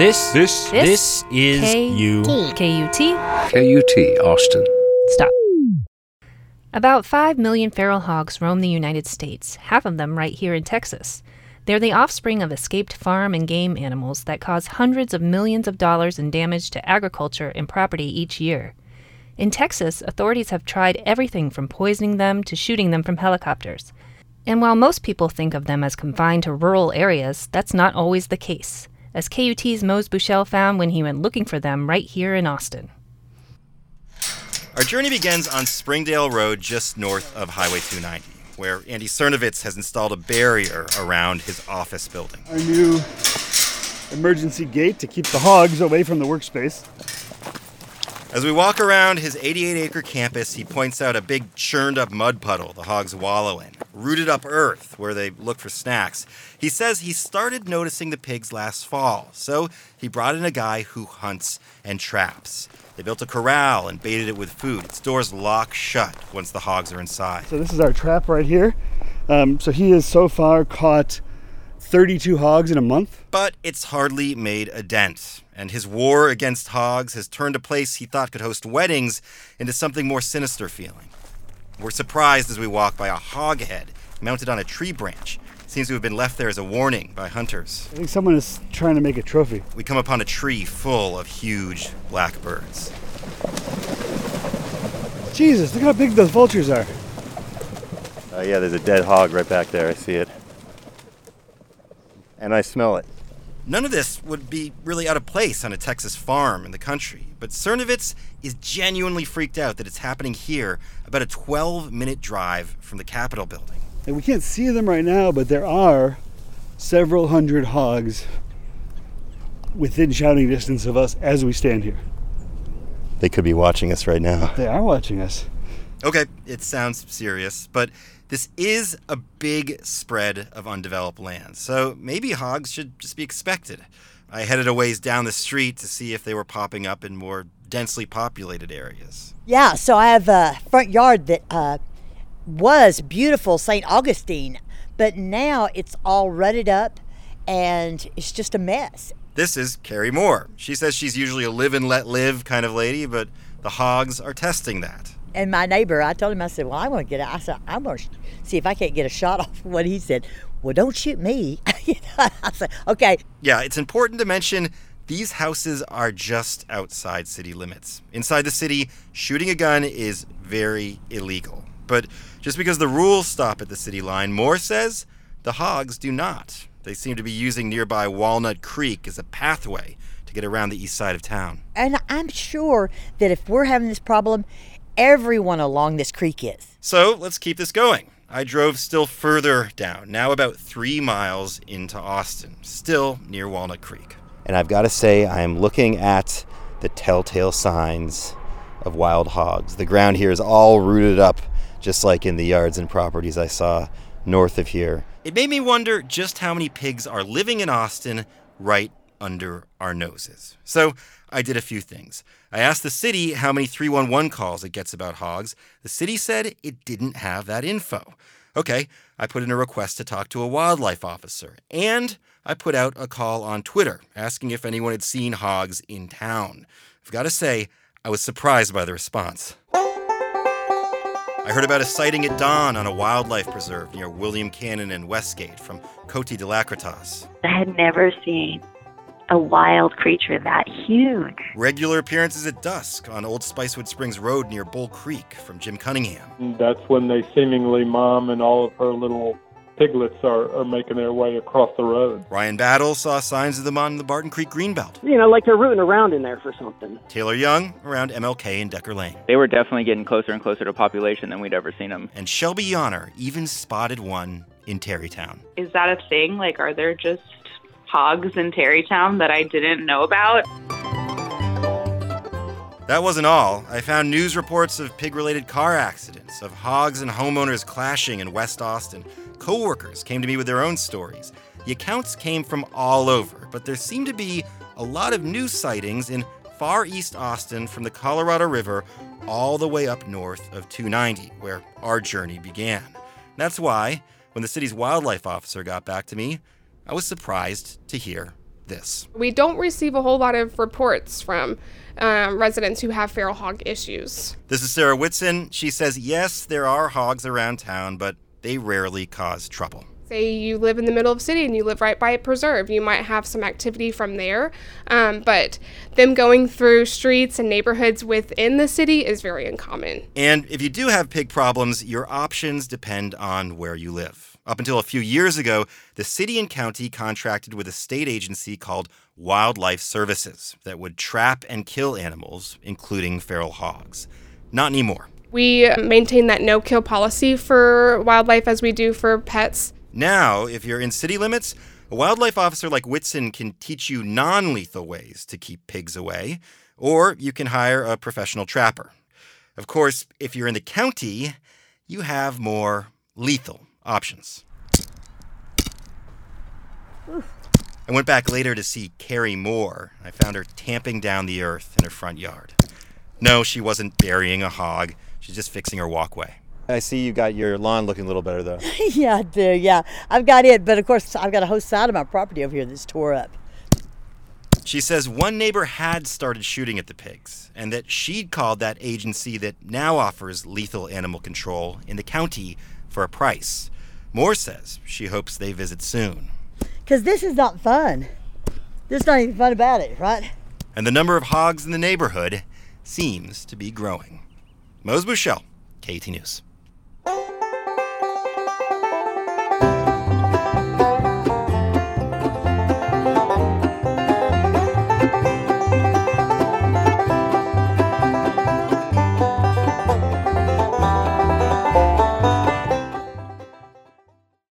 This is you. KUT. KUT, Austin. Stop. About 5 million feral hogs roam the United States, half of them right here in Texas. They're the offspring of escaped farm and game animals that cause hundreds of millions of dollars in damage to agriculture and property each year. In Texas, authorities have tried everything from poisoning them to shooting them from helicopters. And while most people think of them as confined to rural areas, that's not always the case, as KUT's Mose Buchel found when he went looking for them right here in Austin. Our journey begins on Springdale Road just north of Highway 290, where Andy Cernovitz has installed a barrier around his office building. Our new emergency gate to keep the hogs away from the workspace. As we walk around his 88-acre campus, he points out a big churned-up mud puddle the hogs wallow in, rooted up earth where they look for snacks. He says he started noticing the pigs last fall, so he brought in a guy who hunts and traps. They built a corral and baited it with food. Its doors lock shut once the hogs are inside. So this is our trap right here. So he has so far caught 32 hogs in a month. But it's hardly made a dent. And his war against hogs has turned a place he thought could host weddings into something more sinister feeling. We're surprised as we walk by a hog head mounted on a tree branch. It seems to have been left there as a warning by hunters. I think someone is trying to make a trophy. We come upon a tree full of huge black birds. Jesus, look how big those vultures are. Yeah, there's a dead hog right back there. I see it. And I smell it. None of this would be really out of place on a Texas farm in the country, but Cernovitz is genuinely freaked out that it's happening here, about a 12-minute drive from the Capitol building. And we can't see them right now, but there are several hundred hogs within shouting distance of us as we stand here. They could be watching us right now. They are watching us. Okay, it sounds serious, but this is a big spread of undeveloped land, so maybe hogs should just be expected. I headed a ways down the street to see if they were popping up in more densely populated areas. Yeah, so I have a front yard that was beautiful St. Augustine, but now it's all rutted up and it's just a mess. This is Carrie Moore. She says she's usually a live and let live kind of lady, but the hogs are testing that. And my neighbor, I told him, I said, well, I want to get it. I said, I'm going to see if I can't get a shot off what he said. Well, don't shoot me. I said, okay. Yeah, it's important to mention these houses are just outside city limits. Inside the city, shooting a gun is very illegal. But just because the rules stop at the city line, Moore says the hogs do not. They seem to be using nearby Walnut Creek as a pathway to get around the east side of town. And I'm sure that if we're having this problem, everyone along this creek is. So let's keep this going. I drove still further down, now about 3 miles into Austin, still near Walnut Creek. And I've got to say, I am looking at the telltale signs of wild hogs. The ground here is all rooted up, just like in the yards and properties I saw north of here. It made me wonder just how many pigs are living in Austin right under our noses. So I did a few things. I asked the city how many 311 calls it gets about hogs. The city said it didn't have that info. Okay, I put in a request to talk to a wildlife officer, and I put out a call on Twitter asking if anyone had seen hogs in town. I've got to say, I was surprised by the response. I heard about a sighting at dawn on a wildlife preserve near William Cannon and Westgate from Cote de Lacretas. I had never seen a wild creature that huge. Regular appearances at dusk on Old Spicewood Springs Road near Bull Creek from Jim Cunningham. That's when they seemingly, Mom and all of her little piglets are making their way across the road. Ryan Battle saw signs of them on the Barton Creek Greenbelt. Like they're rooting around in there for something. Taylor Young around MLK and Decker Lane. They were definitely getting closer and closer to population than we'd ever seen them. And Shelby Yonner even spotted one in Terrytown. Is that a thing? Are there just hogs in Terrytown that I didn't know about? That wasn't all. I found news reports of pig-related car accidents, of hogs and homeowners clashing in West Austin. Co-workers came to me with their own stories. The accounts came from all over, but there seemed to be a lot of new sightings in far east Austin from the Colorado River all the way up north of 290, where our journey began. That's why, when the city's wildlife officer got back to me, I was surprised to hear this. We don't receive a whole lot of reports from residents who have feral hog issues. This is Sarah Whitson. She says, yes, there are hogs around town, but they rarely cause trouble. Say you live in the middle of the city and you live right by a preserve, you might have some activity from there, but them going through streets and neighborhoods within the city is very uncommon. And if you do have pig problems, your options depend on where you live. Up until a few years ago, the city and county contracted with a state agency called Wildlife Services that would trap and kill animals, including feral hogs. Not anymore. We maintain that no-kill policy for wildlife as we do for pets. Now, if you're in city limits, a wildlife officer like Whitson can teach you non-lethal ways to keep pigs away, or you can hire a professional trapper. Of course, if you're in the county, you have more lethal options. I went back later to see Carrie Moore. I found her tamping down the earth in her front yard. No, she wasn't burying a hog. She's just fixing her walkway. I see you got your lawn looking a little better, though. Yeah, I do, yeah. I've got it, but of course I've got a whole side of my property over here that's tore up. She says one neighbor had started shooting at the pigs, and that she'd called that agency that now offers lethal animal control in the county for a price. Moore says she hopes they visit soon. Because this is not fun. There's not anything fun about it, right? And the number of hogs in the neighborhood seems to be growing. Mose Bushell, KET News.